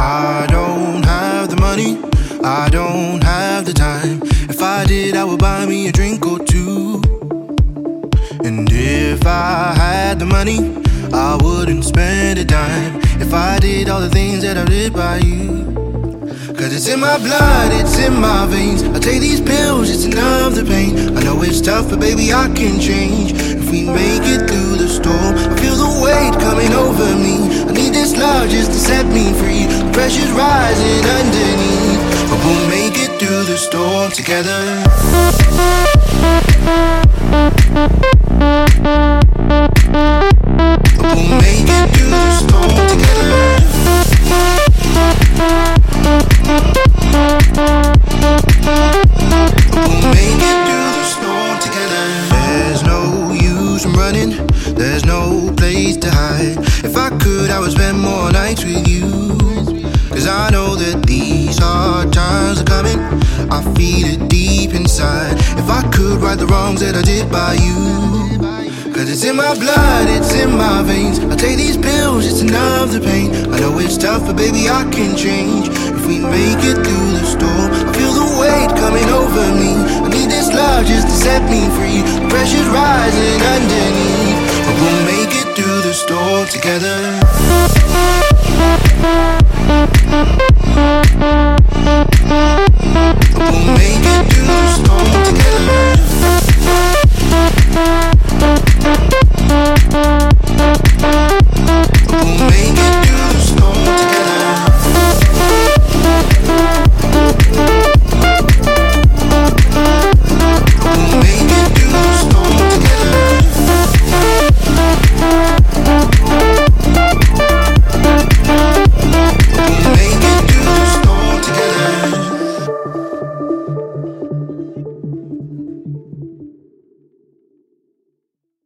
I don't have the money, I don't have the time. If I did, I would buy me a drink or two. And if I had the money, I wouldn't spend a dime. If I did all the things that I did by you. Cause it's in my blood, it's in my veins. I take these pills just to numb the pain. I know it's tough, but baby I can change. If we make it through the storm, I feel the weight coming over me. I need this love just to set me free. The pressure's rising underneath, but we'll make it through the storm together. But we'll make it through the storm together. We'll make it through the storm together. There's no use in running, there's no place to hide. If I could, I would spend more nights with you. Cause I know that these hard times are coming, I feel it deep inside. If I could right the wrongs that I did by you. Cause it's in my blood, it's in my veins. I take these pills just to numb the pain. I know it's tough, but baby I can change. If we make it through the storm, I feel the weight coming over me. I need this love just to set me free. The pressure's rising underneath, but we'll make it through the storm together.